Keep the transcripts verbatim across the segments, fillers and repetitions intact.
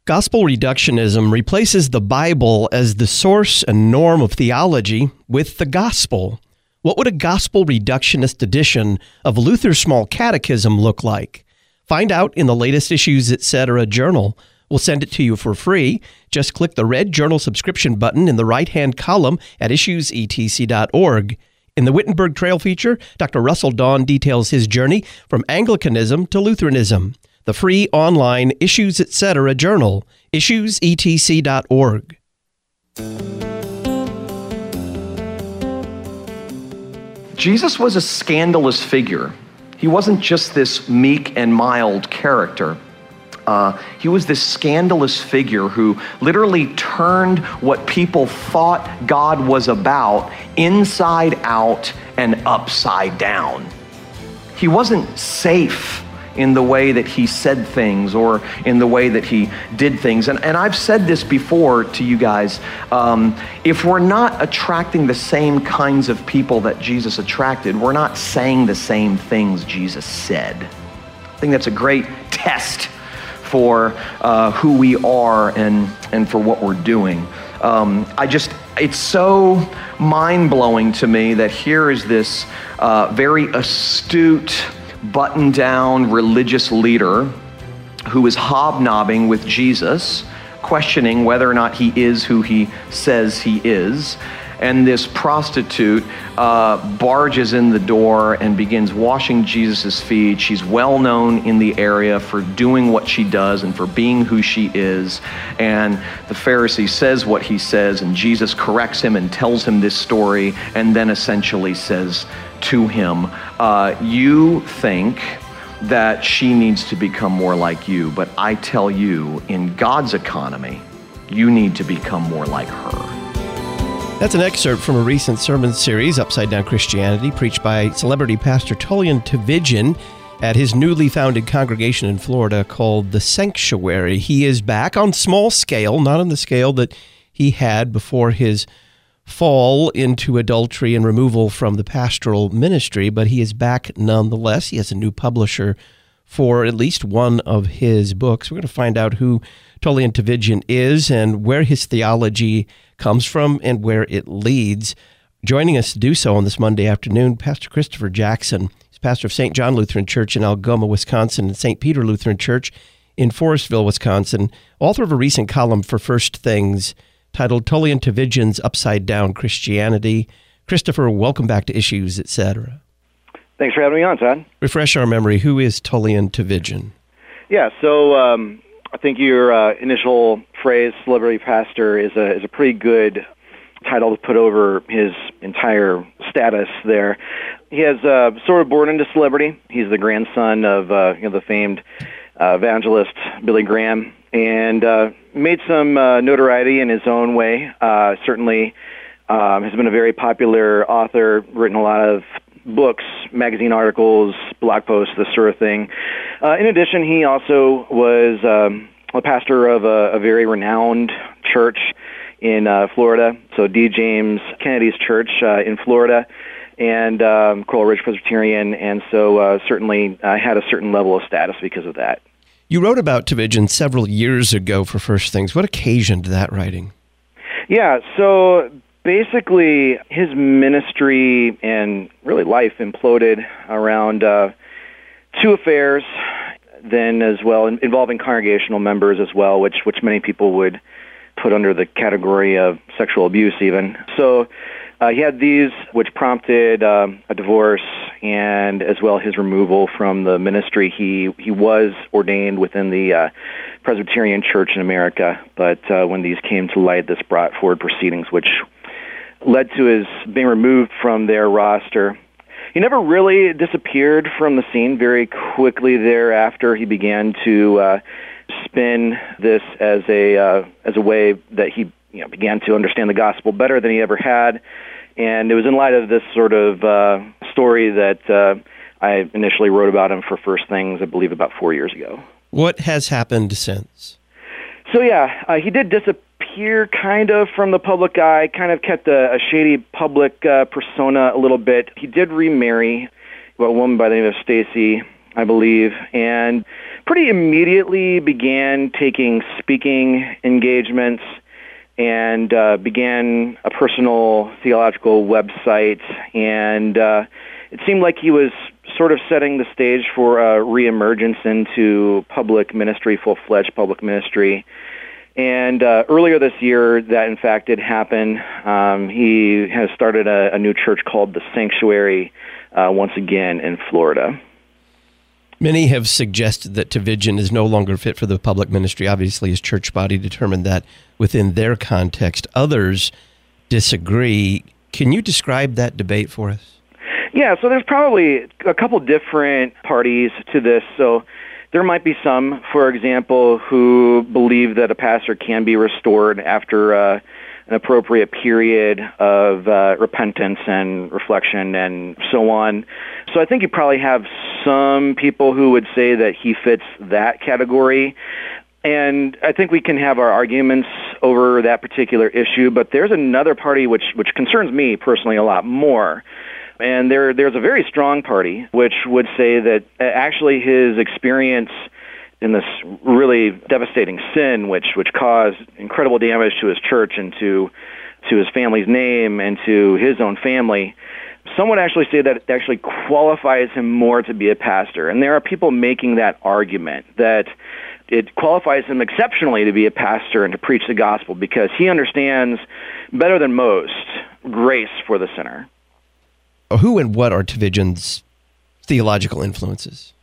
Gospel reductionism replaces the Bible as the source and norm of theology with the gospel. What would a gospel reductionist edition of Luther's Small Catechism look like? Find out in the latest Issues Etc. journal. We'll send it to you for free. Just click the red journal subscription button in the right-hand column at issues e t c dot org. In the Wittenberg Trail feature, Doctor Russell Dawn details his journey from Anglicanism to Lutheranism. The free online Issues Etc. journal, issues e t c dot org. Jesus was a scandalous figure. He wasn't just this meek and mild character. Uh, he was this scandalous figure who literally turned what people thought God was about inside out and upside down. He wasn't safe in the way that he said things or in the way that he did things. And, and I've said this before to you guys, um, if we're not attracting the same kinds of people that Jesus attracted, we're not saying the same things Jesus said. I think that's a great test for uh, who we are and, and for what we're doing. Um, I just, it's so mind-blowing to me that here is this uh, very astute, buttoned-down religious leader who is hobnobbing with Jesus, questioning whether or not he is who he says he is. And this prostitute uh, barges in the door and begins washing Jesus' feet. She's well known in the area for doing what she does and for being who she is. And the Pharisee says what he says, and Jesus corrects him and tells him this story, and then essentially says to him, uh, you think that she needs to become more like you, but I tell you, in God's economy, you need to become more like her. That's an excerpt from a recent sermon series, Upside Down Christianity, preached by celebrity pastor Tullian Tchividjian at his newly founded congregation in Florida called The Sanctuary. He is back on small scale, not on the scale that he had before his fall into adultery and removal from the pastoral ministry, but he is back nonetheless. He has a new publisher for at least one of his books. We're going to find out who Tullian Tchividjian is and where his theology comes from and where it leads. Joining us to do so on this Monday afternoon, Pastor Christopher Jackson. He's pastor of Saint John Lutheran Church in Algoma, Wisconsin, and Saint Peter Lutheran Church in Forestville, Wisconsin. Author of a recent column for First Things titled Tullian Tchividjian's Upside Down Christianity. Christopher, welcome back to Issues Etc. Thanks for having me on, Todd. Refresh our memory. Who is Tullian Tchividjian? Yeah, so um, I think your uh, initial phrase, celebrity pastor, is a is a pretty good title to put over his entire status there. He has uh, sort of born into celebrity. He's the grandson of uh, you know, the famed uh, evangelist Billy Graham, and uh, made some uh, notoriety in his own way. Uh, certainly um, has been a very popular author, written a lot of books, magazine articles, blog posts, this sort of thing. Uh, in addition, he also was um, a pastor of a, a very renowned church in uh, Florida, so D. James Kennedy's Church uh, in Florida, and um, Coral Ridge Presbyterian, and so uh, certainly uh, had a certain level of status because of that. You wrote about Tchividjian several years ago for First Things. What occasioned that writing? Yeah, so basically, his ministry and really life imploded around uh, two affairs, then as well, involving congregational members as well, which which many people would put under the category of sexual abuse even. So uh, he had these, which prompted um, a divorce and as well his removal from the ministry. He he was ordained within the uh, Presbyterian Church in America, but uh, when these came to light, this brought forward proceedings which led to his being removed from their roster. He never really disappeared from the scene. Very quickly thereafter, he began to uh, spin this as a uh, as a way that he you know, began to understand the gospel better than he ever had. And it was in light of this sort of uh, story that uh, I initially wrote about him for First Things, I believe, about four years ago. What has happened since? So yeah, uh, he did disappear kind of from the public eye, kind of kept a, a shady public uh, persona a little bit. He did remarry a woman by the name of Stacy I believe, and pretty immediately began taking speaking engagements and uh, began a personal theological website. And uh, it seemed like he was sort of setting the stage for a reemergence into public ministry, full-fledged public ministry. And uh, earlier this year, that in fact did happen. Um, he has started a, a new church called The Sanctuary, uh, once again in Florida. Many have suggested that Tchividjian is no longer fit for the public ministry. Obviously, his church body determined that within their context. Others disagree. Can you describe that debate for us? Yeah, so there's probably a couple different parties to this. So there might be some, for example, who believe that a pastor can be restored after uh, an appropriate period of uh, repentance and reflection and so on. So I think you probably have some people who would say that he fits that category. And I think we can have our arguments over that particular issue, but there's another party which, which concerns me personally a lot more. And there, there's a very strong party which would say that actually his experience in this really devastating sin, which which caused incredible damage to his church and to to his family's name and to his own family, some would actually say that it actually qualifies him more to be a pastor. And there are people making that argument that it qualifies him exceptionally to be a pastor and to preach the gospel because he understands better than most grace for the sinner. Who and what are Tchividjian's theological influences?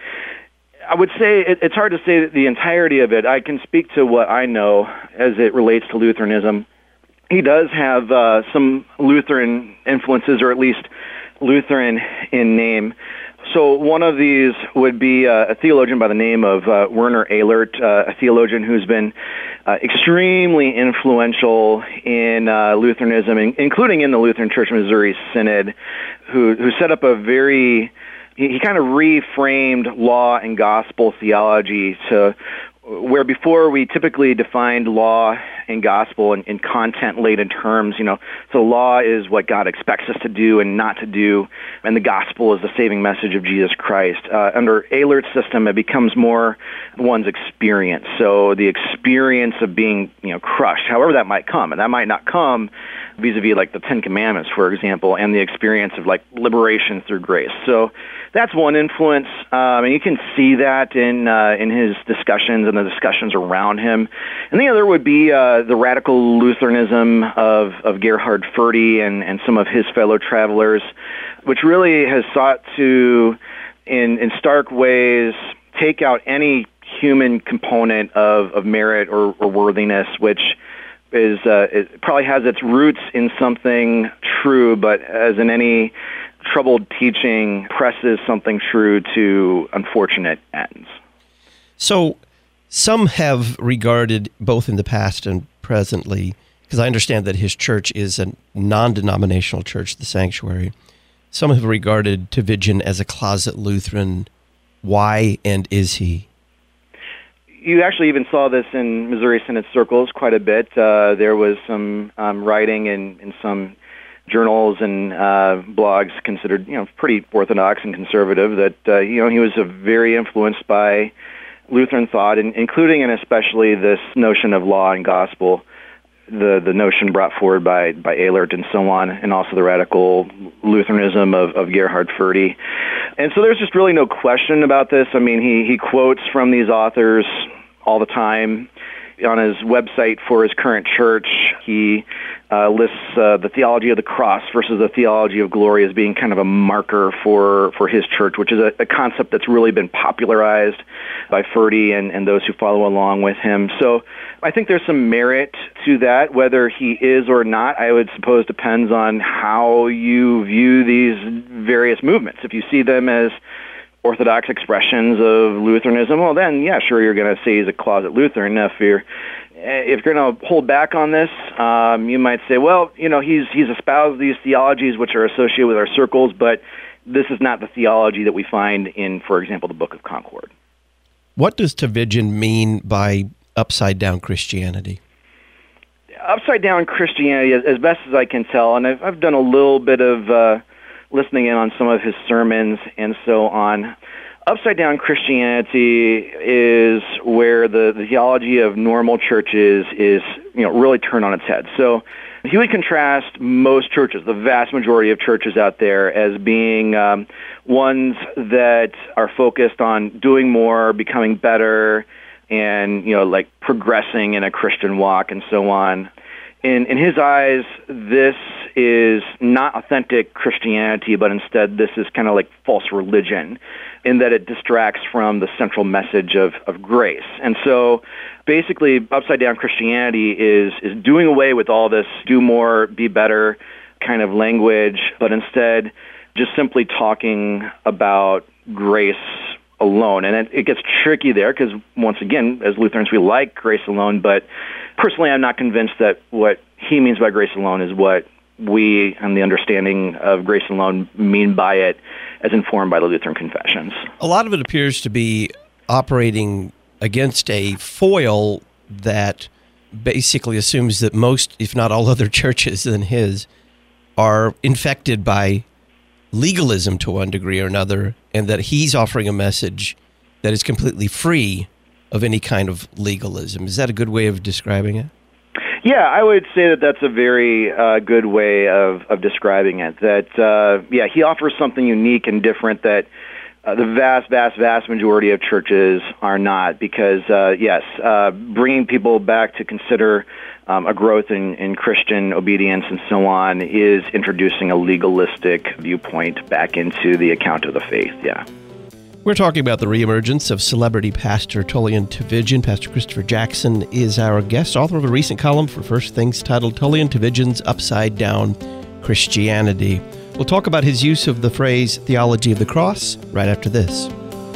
I would say it, it's hard to say the entirety of it. I can speak to what I know as it relates to Lutheranism. He does have uh, some Lutheran influences, or at least Lutheran in name. So one of these would be uh, a theologian by the name of uh, Werner Elert, uh, a theologian who's been uh, extremely influential in uh, Lutheranism, in, including in the Lutheran Church Missouri Synod, who, who set up a very, he, he kind of reframed law and gospel theology to where before we typically defined law and gospel in, in content-laden terms, you know, so law is what God expects us to do and not to do, and the gospel is the saving message of Jesus Christ. Uh, under Ehlert's system, it becomes more one's experience. So the experience of being, you know, crushed, however that might come, and that might not come vis-a-vis like the Ten Commandments, for example, and the experience of like liberation through grace. So that's one influence, um, and you can see that in uh, in his discussions and the discussions around him. And the other would be uh, the radical Lutheranism of, of Gerhard Forde and, and some of his fellow travelers, which really has sought to, in, in stark ways, take out any human component of, of merit or, or worthiness, which is uh, it probably has its roots in something true, but as in any troubled teaching, presses something true to unfortunate ends. So some have regarded, both in the past and presently, because I understand that his church is a non-denominational church, the Sanctuary, some have regarded Tchividjian as a closet Lutheran. Why and is he? You actually even saw this in Missouri Synod circles quite a bit. Uh, there was some um, writing in, in some journals and uh, blogs considered, you know, pretty orthodox and conservative that, uh, you know, he was uh, very influenced by Lutheran thought, and including and especially this notion of law and gospel, the the notion brought forward by, by Elert and so on, and also the radical Lutheranism of, of Gerhard Forde. And so there's just really no question about this. I mean, he, he quotes from these authors all the time. On his website for his current church, he uh, lists uh, the theology of the cross versus the theology of glory as being kind of a marker for, for his church, which is a, a concept that's really been popularized by Forde and, and those who follow along with him. So I think there's some merit to that. Whether he is or not, I would suppose depends on how you view these various movements. If you see them as Orthodox expressions of Lutheranism, well then, yeah, sure, you're going to say he's a closet Lutheran. If you're if you're going to hold back on this, um, you might say, well, you know, he's he's espoused these theologies which are associated with our circles, but this is not the theology that we find in, for example, the Book of Concord. What does Tchividjian mean by upside-down Christianity? Upside-down Christianity, as best as I can tell, and I've, I've done a little bit of uh, listening in on some of his sermons and so on. upside-down Christianity is where the, the theology of normal churches is, you know, really turned on its head. So he would contrast most churches, the vast majority of churches out there, as being um, ones that are focused on doing more, becoming better, and, you know, like progressing in a Christian walk and so on. In, in his eyes, this is not authentic Christianity, but instead this is kind of like false religion in that it distracts from the central message of, of grace. And so basically upside-down Christianity is, is doing away with all this do more, be better kind of language, but instead just simply talking about grace alone. And it, it gets tricky there because, once again, as Lutherans, we like grace alone, but personally I'm not convinced that what he means by grace alone is what we and the understanding of grace alone mean by it as informed by the Lutheran confessions. A lot of it appears to be operating against a foil that basically assumes that most, if not all other churches than his, are infected by legalism to one degree or another, and that he's offering a message that is completely free of any kind of legalism. Is that a good way of describing it? Yeah, I would say that that's a very uh, good way of, of describing it. That, uh, yeah, he offers something unique and different that uh, the vast, vast, vast majority of churches are not, because, uh, yes, uh, bringing people back to consider um, a growth in, in Christian obedience and so on is introducing a legalistic viewpoint back into the account of the faith, yeah. We're talking about the reemergence of celebrity pastor Tullian Tchividjian. Pastor Christopher Jackson is our guest, author of a recent column for First Things titled Tullian Tchividjian's Upside Down Christianity. We'll talk about his use of the phrase theology of the cross right after this.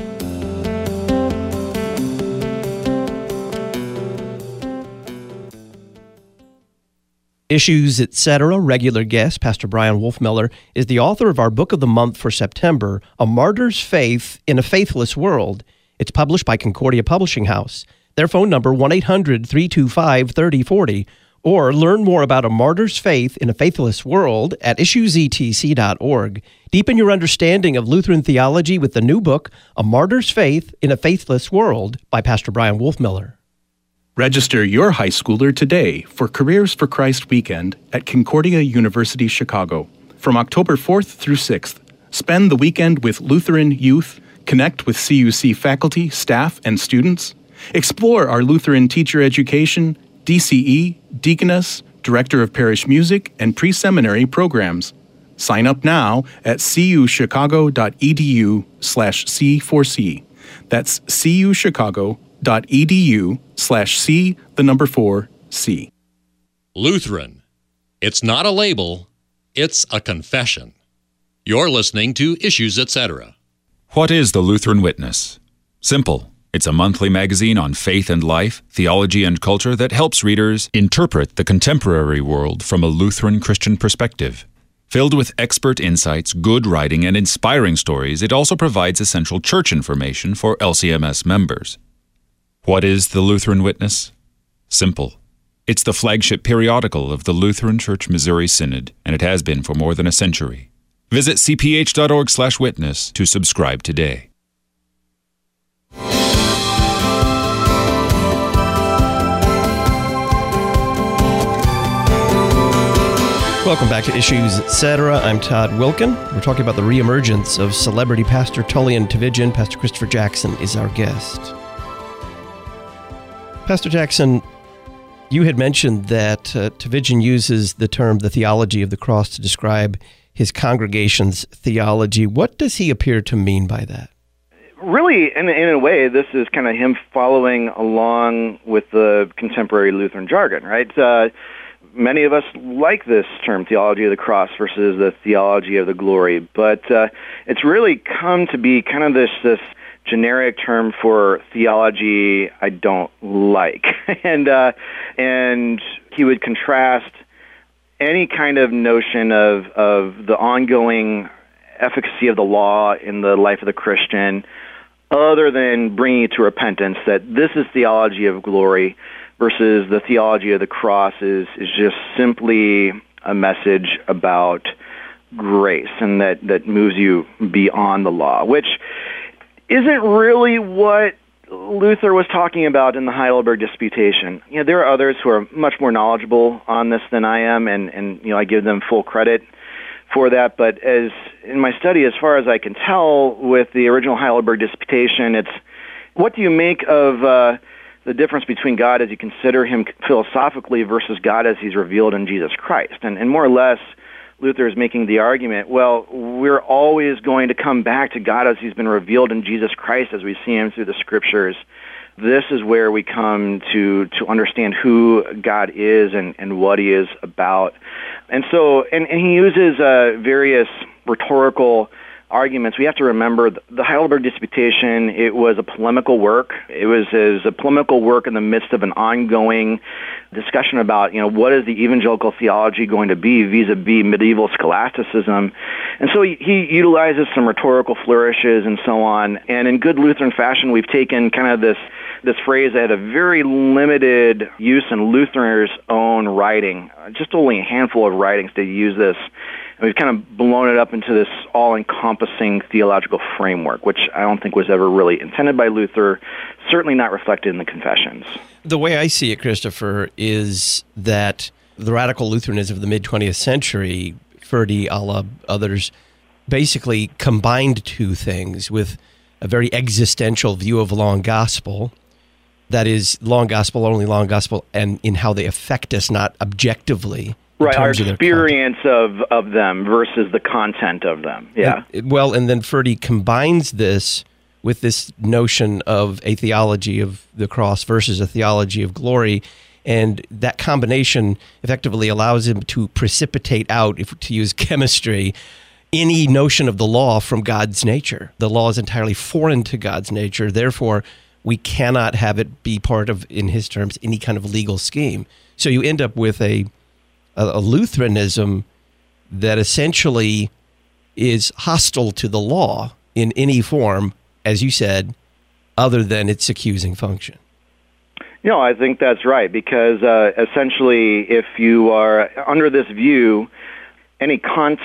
Issues, et cetera. Regular guest, Pastor Brian Wolfmueller, is the author of our book of the month for September, A Martyr's Faith in a Faithless World. It's published by Concordia Publishing House. Their phone number, one eight hundred, three two five, three oh four oh, or learn more about a martyr's faith in a faithless world at issues e t c dot org. Deepen your understanding of Lutheran theology with the new book, A Martyr's Faith in a Faithless World, by Pastor Brian Wolfmueller. Register your high schooler today for Careers for Christ Weekend at Concordia University, Chicago. From October fourth through sixth, spend the weekend with Lutheran youth, connect with C U C faculty, staff, and students, explore our Lutheran teacher education, D C E, Deaconess, Director of Parish Music, and pre-seminary programs. Sign up now at cuchicago.edu slash C4C. That's cuchicago.edu dot edu slash C, the number four, C. Lutheran. It's not a label, it's a confession. You're listening to Issues, et cetera. What is the Lutheran Witness? Simple. It's a monthly magazine on faith and life, theology and culture that helps readers interpret the contemporary world from a Lutheran Christian perspective. Filled with expert insights, good writing, and inspiring stories, it also provides essential church information for L C M S members. What is the Lutheran Witness? Simple. It's the flagship periodical of the Lutheran Church Missouri Synod, and it has been for more than a century. Visit c p h dot org slash witness to subscribe today. Welcome back to Issues, et cetera. I'm Todd Wilkin. We're talking about the reemergence of celebrity pastor Tullian Tchividjian. Pastor Christopher Jackson is our guest. Pastor Jackson, you had mentioned that uh, Tchividjian uses the term the theology of the cross to describe his congregation's theology. What does he appear to mean by that? Really, in, in a way, this is kind of him following along with the contemporary Lutheran jargon, right? Uh, many of us like this term, theology of the cross versus the theology of the glory, but uh, it's really come to be kind of this this generic term for theology I don't like. and uh, and he would contrast any kind of notion of, of the ongoing efficacy of the law in the life of the Christian other than bringing it to repentance, that this is theology of glory versus the theology of the cross is, is just simply a message about grace and that, that moves you beyond the law, which isn't really what Luther was talking about in the Heidelberg Disputation. You know, there are others who are much more knowledgeable on this than I am, and, and you know, I give them full credit for that. But as in my study, as far as I can tell, with the original Heidelberg Disputation, it's what do you make of uh, the difference between God as you consider him philosophically versus God as he's revealed in Jesus Christ? And, and more or less, Luther is making the argument, well, we're always going to come back to God as he's been revealed in Jesus Christ as we see him through the Scriptures. This is where we come to to understand who God is and, and what he is about. And so, and, and he uses uh, various rhetorical arguments. We have to remember the Heidelberg Disputation, it was a polemical work. It was, it was a polemical work in the midst of an ongoing discussion about, you know, what is the evangelical theology going to be vis-a-vis medieval scholasticism. And so he, he utilizes some rhetorical flourishes and so on. And in good Lutheran fashion, we've taken kind of this this phrase that had a very limited use in Luther's own writing. Just only a handful of writings to use this. And we've kind of blown it up into this all-encompassing theological framework, which I don't think was ever really intended by Luther, certainly not reflected in the Confessions. The way I see it, Christopher, is that the radical Lutheranism of the mid-twentieth century, Ferde, a la others, basically combined two things with a very existential view of law and gospel. That is, law and gospel, only law and gospel, and in how they affect us, not objectively. Right, our experience of, of them versus the content of them. Yeah. And, well, and then Ferde combines this with this notion of a theology of the cross versus a theology of glory, and that combination effectively allows him to precipitate out, if to use chemistry, any notion of the law from God's nature. The law is entirely foreign to God's nature, therefore we cannot have it be part of, in his terms, any kind of legal scheme. So you end up with a a Lutheranism that essentially is hostile to the law in any form, as you said, other than its accusing function. No, I think that's right, because uh, essentially if you are under this view, any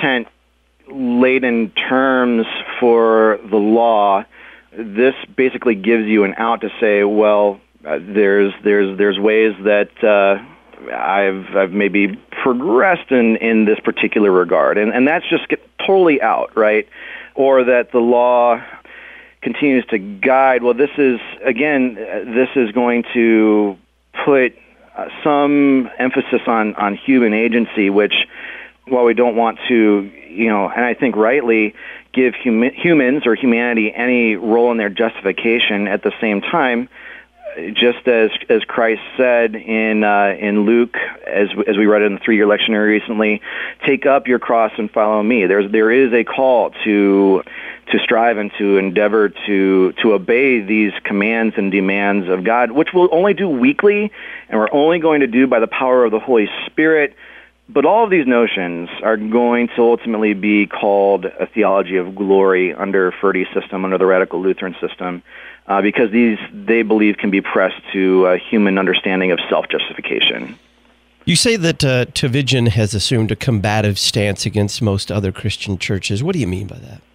content-laden terms for the law, this basically gives you an out to say, well, uh, there's there's there's ways that uh, I've I've maybe progressed in, in this particular regard, and and that's just get totally out, right? Or that the law continues to guide. Well, this is again, this is going to put uh, some emphasis on on human agency, which, while we don't want to, you know, and I think rightly give hum- humans or humanity any role in their justification, at the same time, just as as Christ said in uh, in Luke, as as we read in the three-year lectionary recently, take up your cross and follow me. There's there is a call to to strive and to endeavor to to obey these commands and demands of God, which we'll only do weekly, and we're only going to do by the power of the Holy Spirit. But all of these notions are going to ultimately be called a theology of glory under Ferde's system, under the radical Lutheran system, uh, because these, they believe, can be pressed to a human understanding of self-justification. You say that uh, Tvigen has assumed a combative stance against most other Christian churches. What do you mean by that?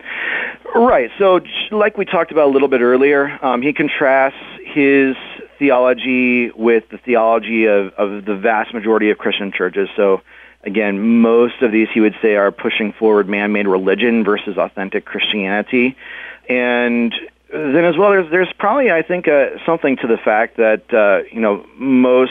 Right. So, like we talked about a little bit earlier, um, he contrasts his theology with the theology of, of the vast majority of Christian churches. So, again, most of these, he would say, are pushing forward man-made religion versus authentic Christianity. And then as well, there's there's probably, I think, uh, something to the fact that, uh, you know, most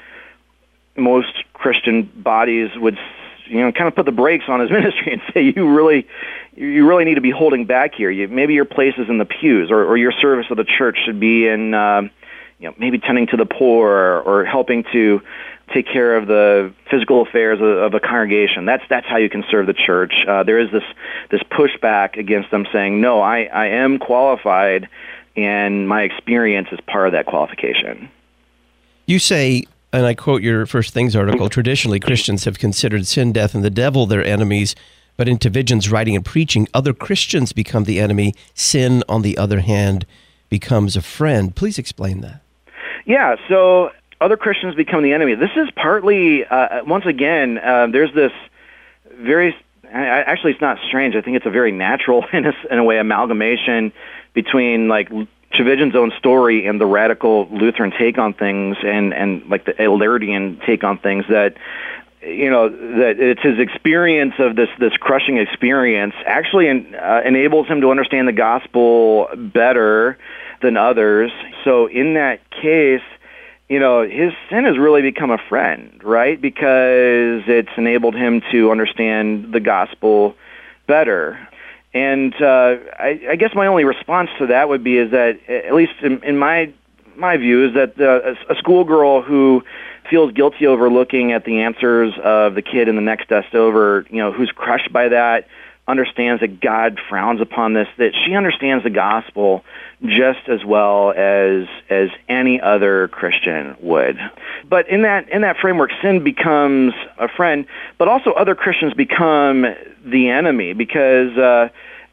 most Christian bodies would, you know, kind of put the brakes on his ministry and say, you really you really need to be holding back here. You, maybe your place is in the pews, or, or your service of the church should be in, uh, you know, maybe tending to the poor, or, or helping to take care of the physical affairs of, of a congregation. That's that's how you can serve the church. Uh, there is this this pushback against them saying, no, I, I am qualified, and my experience is part of that qualification. You say, and I quote your First Things article, traditionally Christians have considered sin, death, and the devil their enemies, but in Tvigen's writing and preaching, other Christians become the enemy. Sin, on the other hand, becomes a friend. Please explain that. Yeah, so other Christians become the enemy. This is partly, uh, once again, uh, there's this very, actually it's not strange, I think it's a very natural, in a, in a way, amalgamation between like Tchividjian's own story and the radical Lutheran take on things, and, and like the Ehleridian take on things, that you know that it's his experience of this this crushing experience actually in, uh, enables him to understand the gospel better than others. So in that case, you know, his sin has really become a friend, right? Because it's enabled him to understand the gospel better. And uh, I, I guess my only response to that would be is that, at least in, in my my view, is that uh, a, a schoolgirl who feels guilty over looking at the answers of the kid in the next desk over, you know, who's crushed by that, understands that God frowns upon this, that she understands the gospel just as well as as any other Christian would. But in that in that framework, sin becomes a friend, but also other Christians become the enemy, because uh,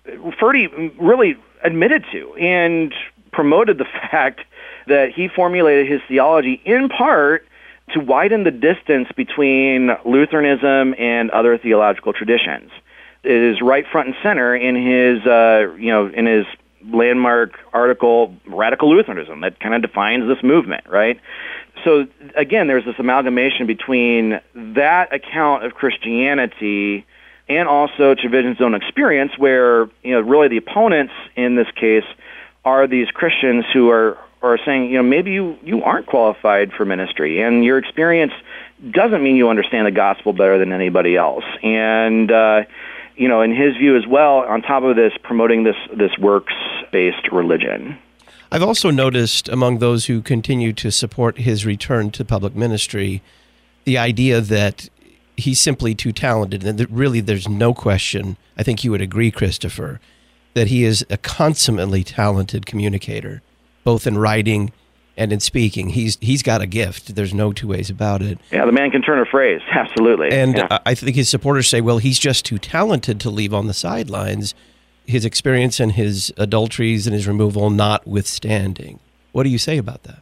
Ferde really admitted to and promoted the fact that he formulated his theology in part to widen the distance between Lutheranism and other theological traditions. It is right front and center in his, uh, you know, in his landmark article, Radical Lutheranism, that kind of defines this movement, right? So again, there's this amalgamation between that account of Christianity and also Tchividjian's own experience, where, you know, really the opponents in this case are these Christians who are, are saying, you know, maybe you, you aren't qualified for ministry, and your experience doesn't mean you understand the gospel better than anybody else. And, uh, you know, in his view as well, on top of this, promoting this, this works-based religion. I've also noticed among those who continue to support his return to public ministry, the idea that he's simply too talented, and that really there's no question, I think you would agree, Christopher, that he is a consummately talented communicator, both in writing and in speaking. He's he's got a gift. There's no two ways about it. Yeah, the man can turn a phrase, absolutely. And yeah. I think his supporters say, well, he's just too talented to leave on the sidelines, his experience and his adulteries and his removal notwithstanding. What do you say about that?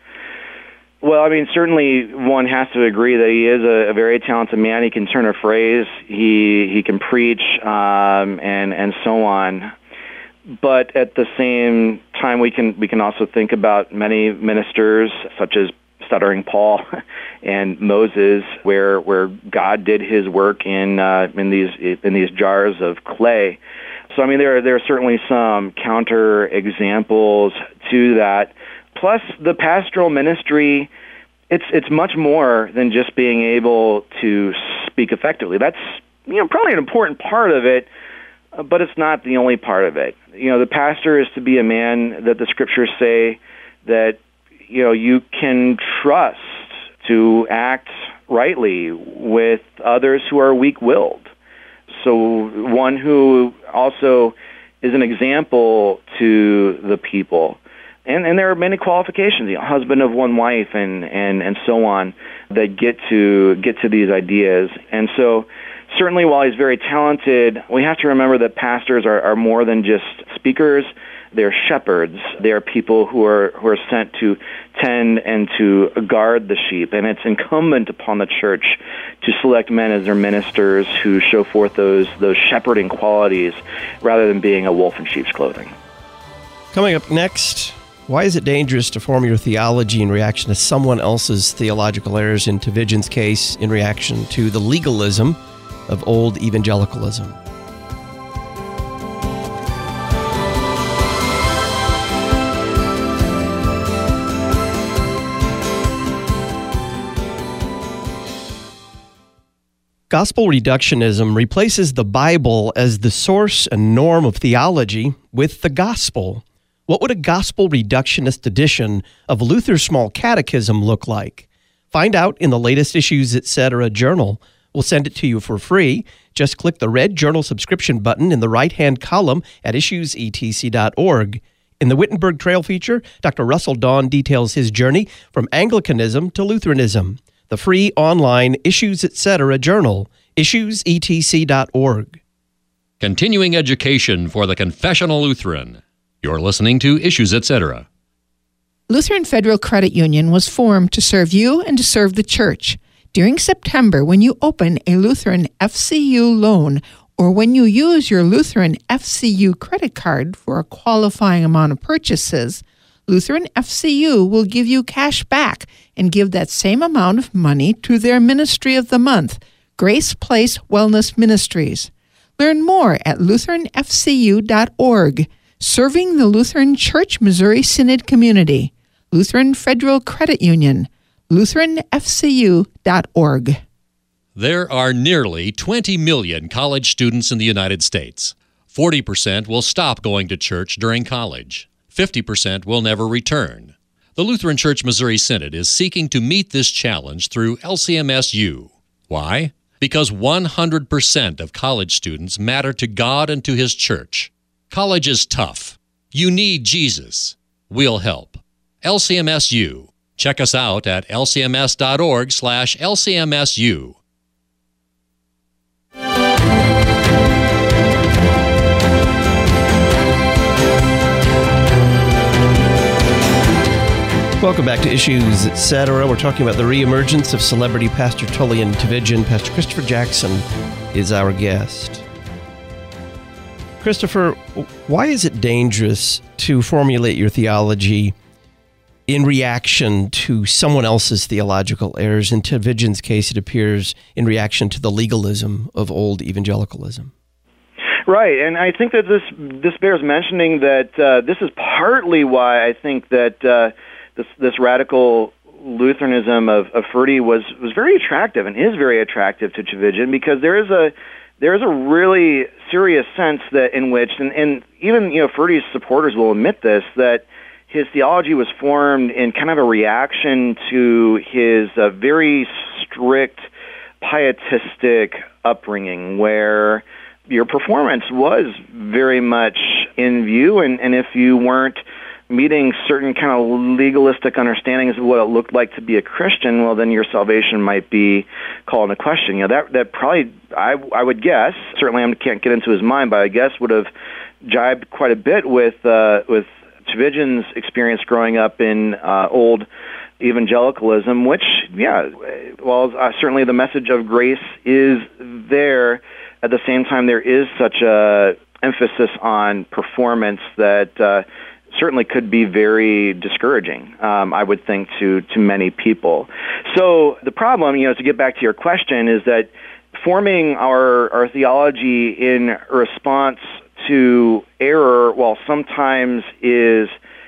Well, I mean, certainly one has to agree that he is a, a very talented man. He can turn a phrase, he he can preach, um, and and so on. But at the same time, we can we can also think about many ministers, such as stuttering Paul and Moses, where where God did His work in uh, in these in these jars of clay. So I mean, there there are certainly some counter examples to that. Plus, the pastoral ministry, it's it's much more than just being able to speak effectively. That's, you know, probably an important part of it, but it's not the only part of it. You know, the pastor is to be a man that the Scriptures say that, you know, you can trust to act rightly with others who are weak-willed. So one who also is an example to the people. And and there are many qualifications, you know, husband of one wife and, and, and so on, that get to get to these ideas. And so certainly while he's very talented, we have to remember that pastors are, are more than just speakers. They're shepherds. They're people who are who are sent to tend and to guard the sheep. And it's incumbent upon the church to select men as their ministers who show forth those those shepherding qualities rather than being a wolf in sheep's clothing. Coming up next, why is it dangerous to form your theology in reaction to someone else's theological errors, in Tchividjian's case, in reaction to the legalism of old evangelicalism? Gospel reductionism replaces the Bible as the source and norm of theology with the gospel. What would a gospel reductionist edition of Luther's Small Catechism look like? Find out in the latest Issues Etc. journal. We'll send it to you for free. Just click the red journal subscription button in the right-hand column at issues e t c dot org. In the Wittenberg Trail feature, Doctor Russell Dawn details his journey from Anglicanism to Lutheranism. The free online Issues Etc. journal, issues e t c dot org. Continuing education for the confessional Lutheran. You're listening to Issues Etc. Lutheran Federal Credit Union was formed to serve you and to serve the church. During September, when you open a Lutheran F C U loan or when you use your Lutheran F C U credit card for a qualifying amount of purchases, Lutheran F C U will give you cash back and give that same amount of money to their Ministry of the Month, Grace Place Wellness Ministries. Learn more at lutheran f c u dot org, serving the Lutheran Church Missouri Synod community. Lutheran Federal Credit Union, lutheran f c u dot org. There are nearly twenty million college students in the United States. forty percent will stop going to church during college. fifty percent will never return. The Lutheran Church Missouri Synod is seeking to meet this challenge through L C M S U. Why? Because one hundred percent of college students matter to God and to His church. College is tough. You need Jesus. We'll help. L C M S U. Check us out at l c m s dot org slash l c m s u. Welcome back to Issues, et cetera. We're talking about the reemergence of celebrity Pastor Tullian Tchividjian. Pastor Christopher Jackson is our guest. Christopher, why is it dangerous to formulate your theology in reaction to someone else's theological errors? In Tchividjian's case, it appears in reaction to the legalism of old evangelicalism. Right, and I think that this this bears mentioning that uh, this is partly why I think that uh, this this radical Lutheranism of, of Ferdie was, was very attractive and is very attractive to Tchividjian, because there is a there is a really serious sense that in which, and, and even you know Ferdie's supporters will admit this, that his theology was formed in kind of a reaction to his uh, very strict pietistic upbringing, where your performance was very much in view, and, and if you weren't meeting certain kind of legalistic understandings of what it looked like to be a Christian, well, then your salvation might be called into question. You know, that that probably, I I would guess, certainly I can't get into his mind, but I guess would have jibed quite a bit with uh, with Tchividjian's experience growing up in uh, old evangelicalism, which, yeah, well, uh, certainly the message of grace is there. At the same time, there is such a emphasis on performance that uh, certainly could be very discouraging, um, I would think, to, to many people. So the problem, you know, to get back to your question, is that forming our, our theology in response to error, while sometimes is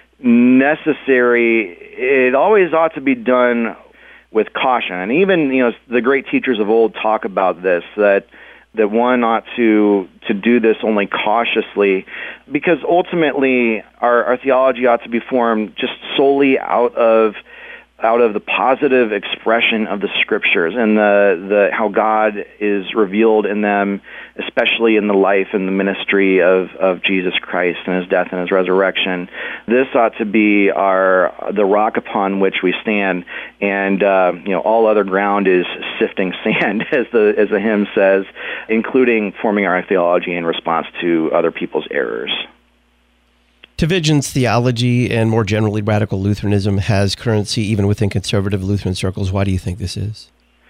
necessary, it always ought to be done with caution. And even, you know, the great teachers of old talk about this, that that one ought to to do this only cautiously, because ultimately our, our theology ought to be formed just solely out of out of the positive expression of the Scriptures and the, the how God is revealed in them, especially in the life and the ministry of, of Jesus Christ and His death and His resurrection. This ought to be our the rock upon which we stand, and uh, you know all other ground is sifting sand, as the as the hymn says, including forming our theology in response to other people's errors. Tchividjian's theology and more generally radical Lutheranism has currency even within conservative Lutheran circles. Why do you think this is?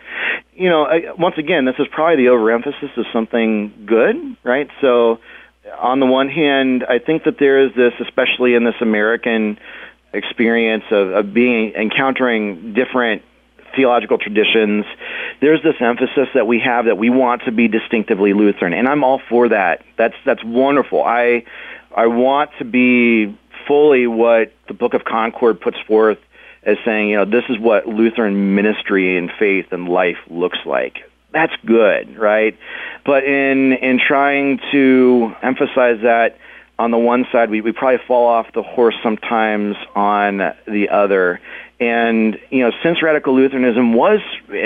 You know, once again, this is probably the overemphasis of something good, right? So on the one hand, I think that there is this, especially in this American experience of, of being encountering different theological traditions, there's this emphasis that we have that we want to be distinctively Lutheran, and I'm all for that. That's that's wonderful. I I want to be fully what the Book of Concord puts forth as saying, you know, this is what Lutheran ministry and faith and life looks like. That's good, right? But in in trying to emphasize that on the one side, we, we probably fall off the horse sometimes on the other. And, you know, since radical Lutheranism was,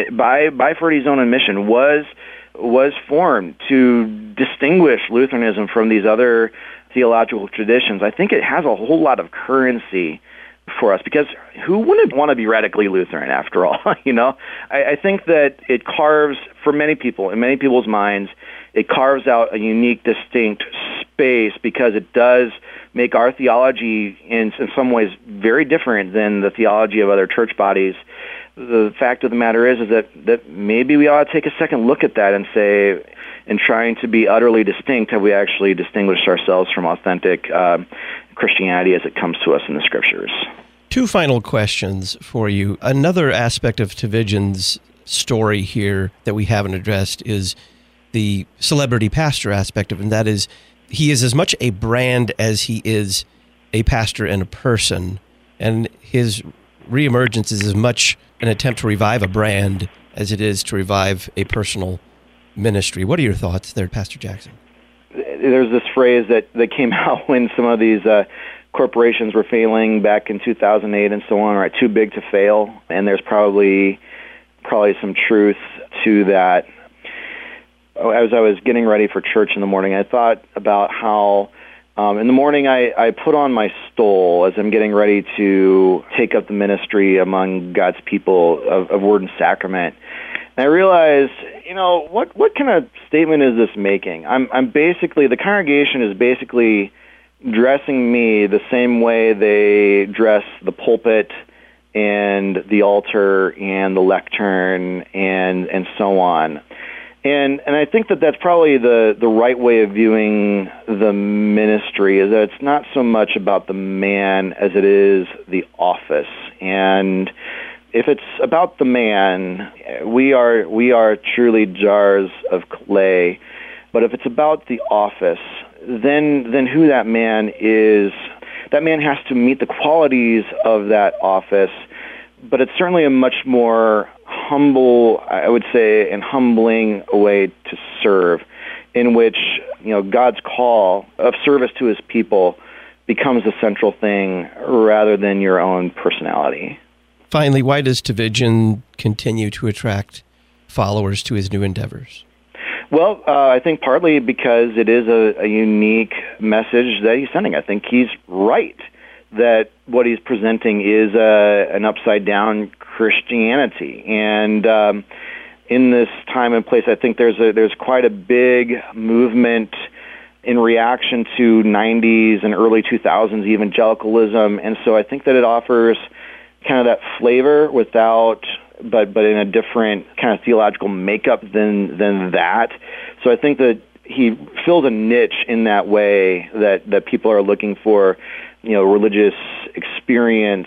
by by Ferdie's own admission, was was formed to distinguish Lutheranism from these other theological traditions, I think it has a whole lot of currency for us, because who wouldn't want to be radically Lutheran after all? you know, I, I think that it carves, for many people, in many people's minds, it carves out a unique, distinct space, because it does make our theology in, in some ways very different than the theology of other church bodies. The fact of the matter is, is that, that maybe we ought to take a second look at that and say, in trying to be utterly distinct have we actually distinguished ourselves from authentic uh, Christianity as it comes to us in the Scriptures. Two final questions for you. Another aspect of Tchividjian's story here that we haven't addressed is the celebrity pastor aspect of it, and that is he is as much a brand as he is a pastor and a person, and his reemergence is as much an attempt to revive a brand as it is to revive a personal ministry. What are your thoughts there, Pastor Jackson? There's this phrase that, that came out when some of these uh, corporations were failing back in two thousand eight and so on, right? Too big to fail, and there's probably probably some truth to that. As I was getting ready for church in the morning, I thought about how um, in the morning I, I put on my stole as I'm getting ready to take up the ministry among God's people of, of Word and Sacrament. And I realized, you know, what what kind of statement is this making? I'm I'm basically, the congregation is basically dressing me the same way they dress the pulpit and the altar and the lectern and and so on. And and I think that that's probably the, the right way of viewing the ministry, is that it's not so much about the man as it is the office. And if it's about the man, we are we are truly jars of clay. But if it's about the office, then then who that man is, that man has to meet the qualities of that office. But it's certainly a much more humble, I would say, and humbling way to serve, in which, you know, God's call of service to His people becomes the central thing rather than your own personality. Finally, why does Tchividjian continue to attract followers to his new endeavors? Well, uh, I think partly because it is a, a unique message that he's sending. I think he's right that what he's presenting is a, an upside-down Christianity. And um, in this time and place, I think there's a, there's quite a big movement in reaction to nineties and early two thousands evangelicalism. And so I think that it offers kind of that flavor without, but but in a different kind of theological makeup than than that. So I think that he fills a niche in that way that, that people are looking for, you know, religious experience,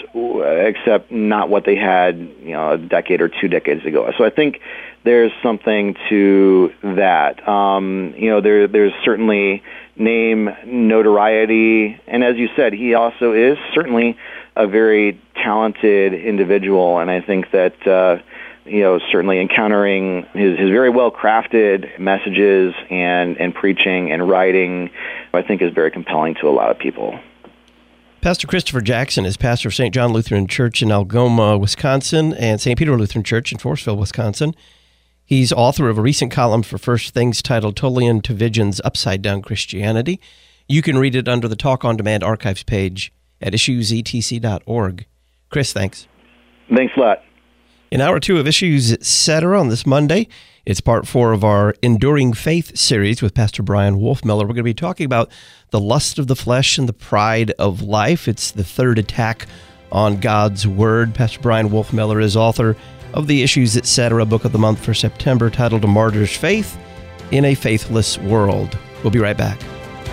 except not what they had, you know, a decade or two decades ago. So I think there's something to that. Um, you know, there there's certainly name notoriety, and as you said, he also is certainly a very talented individual, and I think that uh, you know, certainly encountering his, his very well-crafted messages and, and preaching and writing, I think is very compelling to a lot of people. Pastor Christopher Jackson is pastor of Saint John Lutheran Church in Algoma, Wisconsin, and Saint Peter Lutheran Church in Forestville, Wisconsin. He's author of a recent column for First Things titled Tolian Tchividjian's Upside Down Christianity. You can read it under the Talk on Demand archives page at issues e t c dot org. Chris, thanks. Thanks a lot. In hour two of Issues Etc. on this Monday, it's part four of our Enduring Faith series with Pastor Brian Wolfmueller. We're going to be talking about the lust of the flesh and the pride of life. It's the third attack on God's Word. Pastor Brian Wolfmueller is author of the Issues Etc. book of the month for September, titled A Martyr's Faith in a Faithless World. We'll be right back.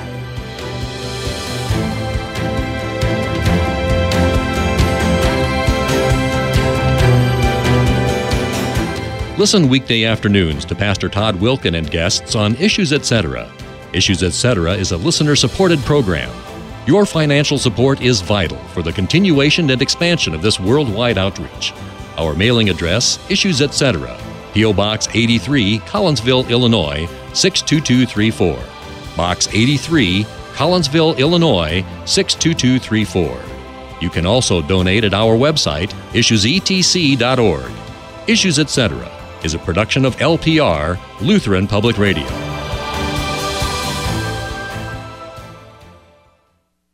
Listen weekday afternoons to Pastor Todd Wilken and guests on Issues Etc. Issues Etc. is a listener-supported program. Your financial support is vital for the continuation and expansion of this worldwide outreach. Our mailing address, Issues Etc., P O. Box eighty-three, Collinsville, Illinois, six two two three four. Box eighty-three, Collinsville, Illinois, six two two three four. You can also donate at our website, issues e t c dot org. Issues Etc. is a production of L P R, Lutheran Public Radio.